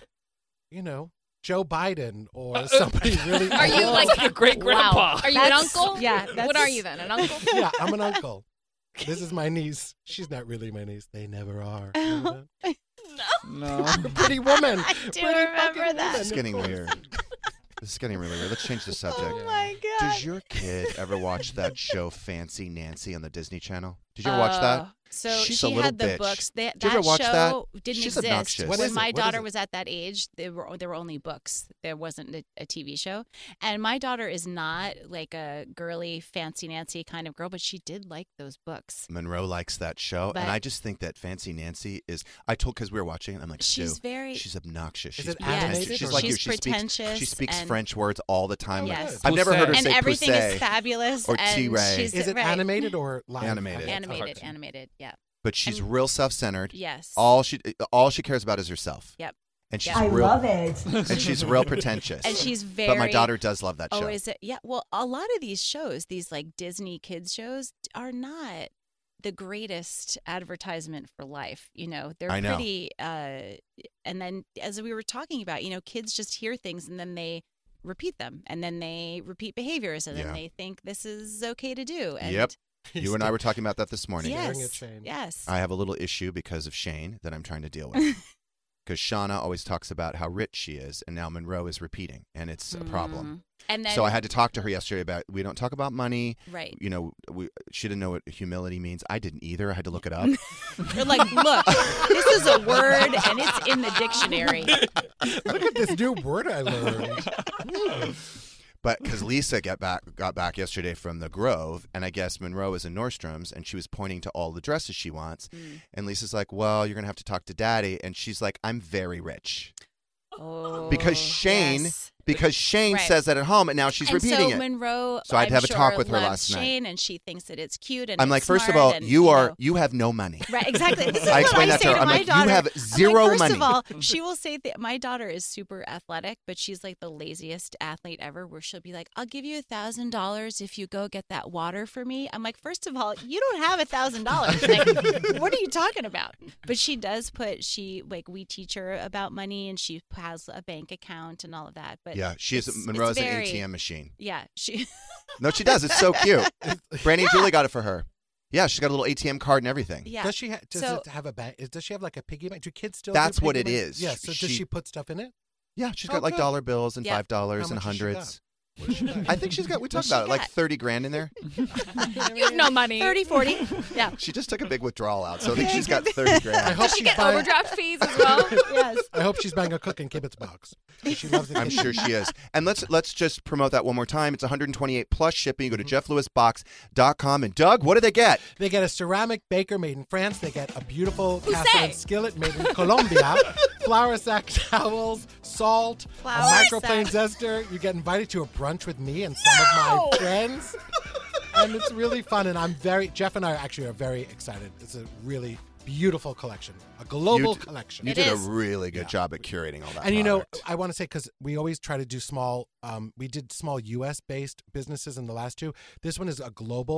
Joe Biden or somebody really. Are you old. like your great grandpa? Are you an That's- uncle? yeah, What that's- are you then? An uncle? Yeah, I'm an uncle. This is my niece. She's not really my niece. They never are. Remember that? No. Pretty woman. I do Pretty remember fucking that. woman. This is getting weird. This is getting really weird. Let's change the subject. Oh my god. Does your kid ever watch that show Fancy Nancy on the Disney Channel? Did you ever watch that? So She's she a little had the bitch. books. Did you ever watch that? show didn't She's exist. obnoxious. What When is it? my What is daughter it? was at that age, there were only books. There wasn't a TV show. And my daughter is not like a girly, fancy Nancy kind of girl, but she did like those books. Monroe likes that show, But- and I just think that Fancy Nancy is. I told because we were watching it. I'm like, She's Stu, very- she's obnoxious. Is She's it pretentious. animated She's or- like you. She's She speaks. pretentious She speaks and- French words all the time. Yes. I've never heard her And say everything poussé, is fabulous. or and T-Ray. she's Is it right. animated or live? Animated. Animated, Cartoon. animated. Yeah. but she's and- real self-centered. Yes. All she cares about is herself. Yep. And she's Yeah. I real. love it. And she's real pretentious. And she's very. But my daughter does love that show. Oh, is it? Yeah. Well, a lot of these shows, these like Disney kids shows, are not the greatest advertisement for life. They're I know. pretty. And then, as we were talking about, kids just hear things and then they repeat them, and then they repeat behaviors, and Yeah. then they think this is okay to do. And Yep. You and I were talking about that this morning. Staring Yes. at Shane. Yes. I have a little issue because of Shane that I'm trying to deal with. Because Shauna always talks about how rich she is, and now Monroe is repeating, and it's a problem. And then, So I had to talk to her yesterday about we don't talk about money. right. She didn't know what humility means. I didn't either. I had to look it up. You're like, look, this is a word, and it's in the dictionary. Look at this new word I learned. But because Lisa got back yesterday from the Grove, and I guess Monroe is in Nordstrom's, and she was pointing to all the dresses she wants. And Lisa's like, well, you're going to have to talk to Daddy. And she's like, I'm very rich. Oh, Because Shane yes. Right. Right. says that at home, and now she's and repeating so it. Monroe, So I had to have a talk sure, with her loves last night. Shane, and she thinks that it's cute. And I'm it's like, first of smart all, and, you have no money. Right, exactly. This is I what explained I that to say her. I'm my like, you daughter. have I'm zero like, first money. of all, she will say that my daughter is super athletic, but she's like the laziest athlete ever. Where she'll be like, "I'll give you $1,000 if you go get that water for me." I'm like, first of all, you don't have $1,000. Like, what are you talking about? But she does we teach her about money, and she has a bank account and all of that. But Yeah, she is. it's Monroe has an very- ATM machine. Yeah, she. No, she does. It's so cute. Brandy and Julie got it for her. Yeah, she's got a little ATM card and everything. Yeah. Does she does So- it have a bank? Does she have like a piggy bank? Do kids still? That's do what piggy it banks? is. Yeah. So does She- she put stuff in it? Yeah, she's Oh, got like good. dollar bills and Yeah. $5 How and much has she got? hundreds. What does she got? I think she's got. We talked she about it, like got? 30 grand in there. You have no money. 30, 40. Yeah. She just took a big withdrawal out, so I think she's got 30 I grand. hope Does she she's get buying. overdraft fees as well? Yes. I hope she's buying a Cook and Kibitz box. She loves the I'm kitchen. sure she is. And let's just promote that one more time. It's 128 plus shipping. You go to jefflewisbox.com. And Doug, what do they get? They get a ceramic baker made in France. They get a beautiful Who cast say? iron skillet made in Colombia. Flour sack towels, salt, Flour a microplane zester. You get invited to a brunch with me and some of my friends. And it's really fun. And Jeff and I actually are very excited. It's a really beautiful collection, a global collection. You It did is. a really good job at curating all that. And product. I want to say, because we always try to do small, we did small U.S. based businesses in the last two. This one is a global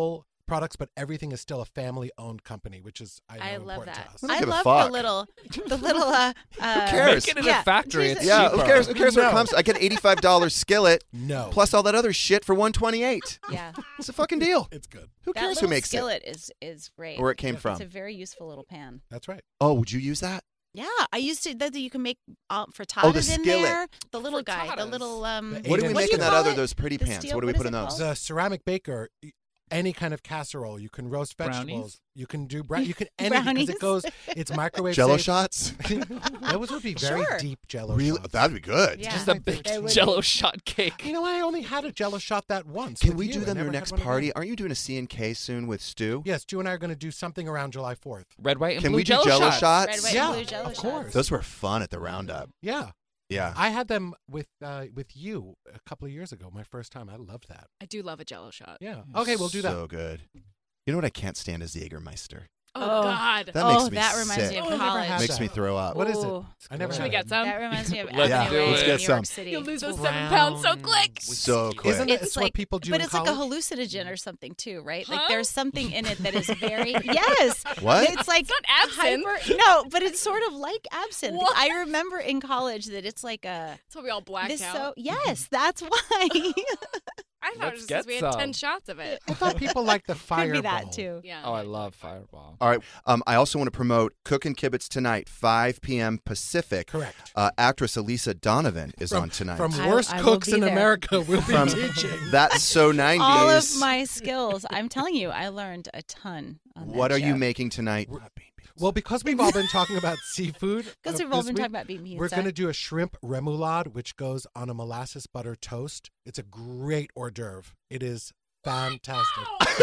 products, but everything is still a family-owned company, which is I love important that. to us. don't I give a love fuck. the little. Who cares? Make it in Yeah. a factory. It's Yeah, who cheaper. cares? Who cares when it No. comes? I get $85 skillet No. plus all that other shit for $128. Yeah, It's a fucking deal. It's good. Who that cares little who makes skillet is great. it? Where it came It's from? a very useful little pan. That's right. Oh, would you use that? Yeah, I used to. That you can make frittatas Oh, the in skillet. there. The little guy, the Frittatas. little. The What do we What make do in you that call other? it? Those pretty The pans. steel- What do we what put is in it those? called? The ceramic baker, any kind of casserole, you can roast vegetables. Brownies? You can do you can anything because it goes. It's microwave Jello safe. shots? Those would be very Sure. deep Jello Really? shots. That'd be good. Yeah. Just a I big think they would Jello be. shot cake. You know, I only had a Jello shot that once. Can with we you. do I them your never had next one again. party? Aren't you doing a C&K soon with Stu? Yes, Stu and I are going to do something around July 4th. Red, white, and Can blue we do Jello Jello shots. shots? Red, white, Yeah, and blue Jello of course. shots. Those were fun at the roundup. Yeah. Yeah. I had them with you a couple of years ago. My first time. I loved that. I do love a Jello shot. Yeah. Okay, we'll do that. So good. You know what I can't stand is Jägermeister. Oh, God. That makes me that reminds sick. me of Oh, I never college. had Makes that. me throw up. What is it? Ooh. I never Should had we get it. some? That reminds me of Let's Avenue do A it. in Let's New get York some. City. You'll lose those Brown 7 pounds so quick. So quick. Isn't it? It's what like, people do but in it's like a college? hallucinogen or something too, right? Huh? Like there's something in it that is very yes. What? It's like It's not absinthe. No, but it's sort of like absinthe. What? I remember in college that it's like a That's why we all blacked this out. so yes, that's why. I thought it was Let's just get 'cause we had 10 some. shots of it. I thought people liked the Could fireball. be that too. Yeah. Oh, I love Fireball. All right. I also want to promote Cookin' Kibitz tonight, 5 p.m. Pacific. Correct. Actress Elisa Donovan is on tonight. From I- worst I will cooks be in there. America, we'll be From teaching. That's So 90s. All of my skills. I'm telling you, I learned a ton on that What are you show. making tonight? Well, because we've all been talking about seafood. Because uh, we've all this been week, talking about being pizza. we're going to do a shrimp remoulade, which goes on a molasses butter toast. It's a great hors d'oeuvre. It is fantastic.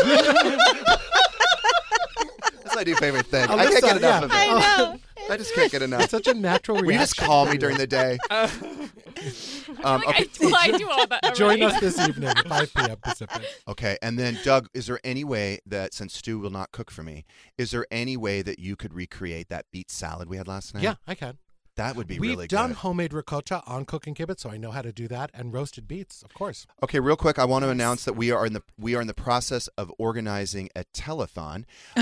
That's my new favorite thing. I Alyssa, can't get enough yeah. of it. I know. I just can't get enough. It's such a natural reaction. Will you just call me to during it. the day? I do all that already. Join us this evening, 5 p.m. Pacific. Okay, and then Doug, is there any way that, since Stu will not cook for me, is there any way that you could recreate that beet salad we had last night? Yeah, I can. That would be We've really done good. homemade ricotta on Cooking Kibitz, so I know how to do that, and roasted beets, of course. Okay, real quick, I want to announce that we are in the process of organizing a telethon.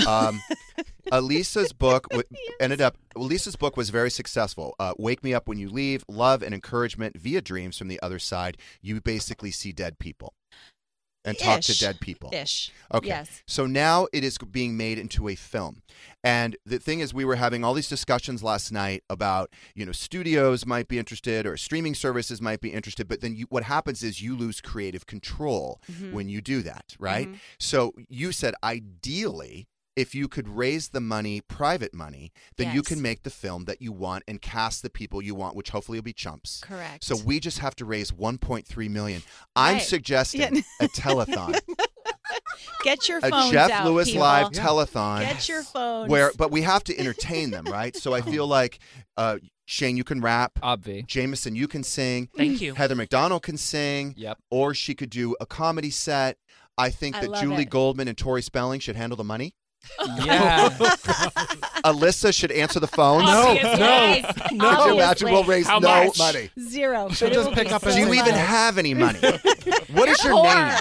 Elisa's book Elisa's book was very successful. Wake Me Up When You Leave, Love and Encouragement via Dreams from the Other Side. You basically see dead people and talk to Ish. dead people. Ish. Okay. Yes. So now it is being made into a film. And the thing is, we were having all these discussions last night about, studios might be interested or streaming services might be interested. But then what happens is you lose creative control when you do that, right? So you said, ideally, if you could raise the money, private money, then you Yes. can make the film that you want and cast the people you want, which hopefully will be chumps. Correct. So we just have to raise $1.3 million. I'm Right. suggesting Yeah. a telethon. Get your A phones Jeff out, Lewis people. live telethon. Get your phones. But we have to entertain them, right? So I feel like Shane, you can rap. Obvi. Jameson, you can sing. Thank you. Heather McDonald can sing. Yep. Or she could do a comedy set. I think I that love Julie it. Goldman and Tori Spelling should handle the money. Yeah. Alyssa should answer the phones. Obviously. Could you imagine? We'll raise How no much? money. Zero. She'll but it just will pick be up Do and you say even that. have any money? What is your Poor. name?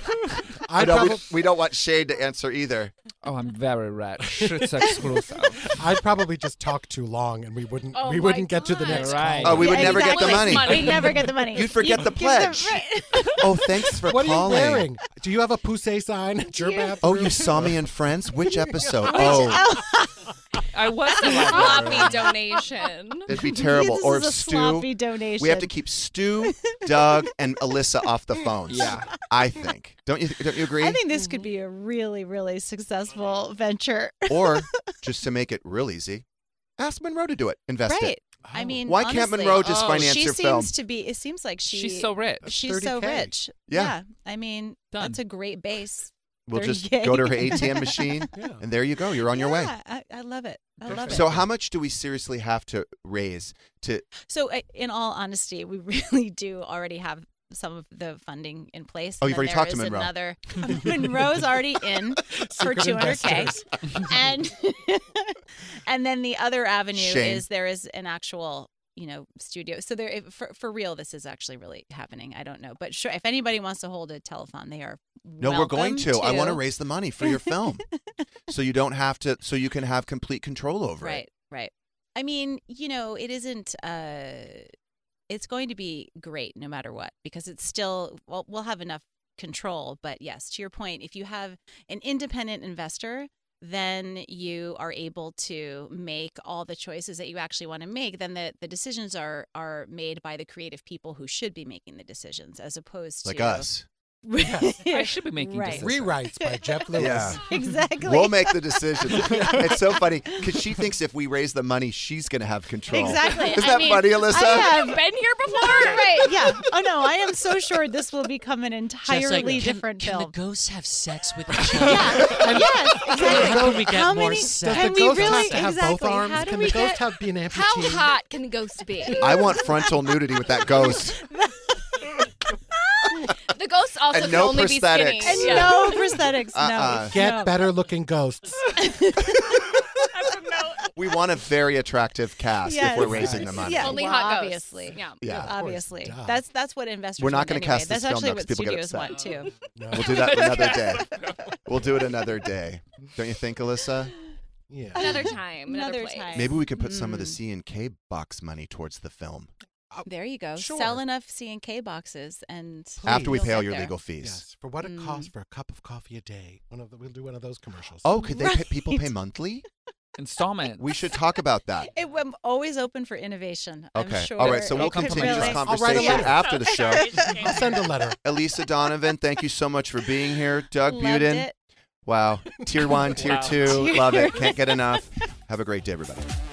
I No, probably, we don't want Shane to answer either. Oh, I'm very rich. It's exclusive. I'd probably just talk too long, and we wouldn't Oh we my wouldn't get to the God. next Right. call. Oh, we would never get the exactly. money. We'd never get the money. You'd forget the give them- pledge. right. Oh, thanks for What are calling. you wearing? Do you have a Poussey sign at your bathroom? Oh, you saw me in Friends? Which episode? Oh, I was the Sloppy librarian. donation. it'd be terrible. This Or is if a Stu, sloppy donation. we have to keep Stu, Doug, and Alyssa off the phones. Yeah. I think. Don't you agree? I think this could be a really, really successful venture. Or just to make it real easy, ask Monroe to do it. Invest Right. it. I mean, Why can't honestly, Monroe just Oh, finance she your seems film? to be. It seems like She's so rich. She's so 30K. rich. Yeah. I mean, Done. that's a great base. We'll just 30K. go to her ATM machine, Yeah. and there you go. You're on your way. Yeah, I love it. I love it. So how much do we seriously have to raise to So, in all honesty, we really do already have some of the funding in place. Oh, And you've then already talked to there is Monroe. Another, Monroe's already in for Secret 200K, investors. and and then the other avenue Shame. is there is an actual studio. So there, for real, this is actually really happening. I don't know, but sure, if anybody wants to hold a telethon, they are No, we're going welcome to. I want to raise the money for your film. So you don't have to, so you can have complete control over it. Right. I mean, it isn't, it's going to be great no matter what, because it's still, we'll have enough control. But yes, to your point, if you have an independent investor, then you are able to make all the choices that you actually want to make. Then the decisions are made by the creative people who should be making the decisions, as opposed to Like us. I should be making Right. decisions. Rewrites by Jeff Lewis. Yeah. Exactly. We'll make the decision. It's so funny because she thinks if we raise the money, she's going to have control. Exactly. Isn't that funny, Alyssa? Have been here before. Right. Yeah. Oh no, I am so sure this will become an Jeff's like, entirely can different the film. ghosts have sex with each other? Yes, exactly. How can we get How more many- sex? Does Can the we ghost really- have to have exactly. both arms? How do Can we the ghost get- be an amputee? How hot can the ghost be? I want frontal nudity with that ghost. The ghost also And can no only be skinny. prosthetics. And Yeah. no prosthetics. No. Get No. better looking ghosts. We want a very attractive cast if Yes. we're raising the money. Yeah. Only well, hot ghosts. obviously. Yeah. Yeah. Obviously, duh. that's what investors. We're not want gonna anyway. cast this That's film actually now 'cause what people get studios upset. want too. No. We'll do that another day. We'll do it another day. Don't you think, Alyssa? Yeah. Another time. Another place. time. Maybe we could put some of the C&K box money towards the film There you go. Sure. Sell enough C&K boxes and after we you'll pay all get your there. legal fees. Yes. For what it costs for a cup of coffee a day. We'll do one of those commercials. Oh, could they pay, people Right. pay monthly? Installment. We should talk about that. I'm always open for innovation. Okay. I'm sure. All right. So we'll it could continue this really- I'll write a conversation letter. after the show. I'll send a letter. Elisa Donovan, thank you so much for being here. Doug Loved Buden. it. Wow. Tier 1, Tier Wow. 2. Love it. Can't get enough. Have a great day, everybody.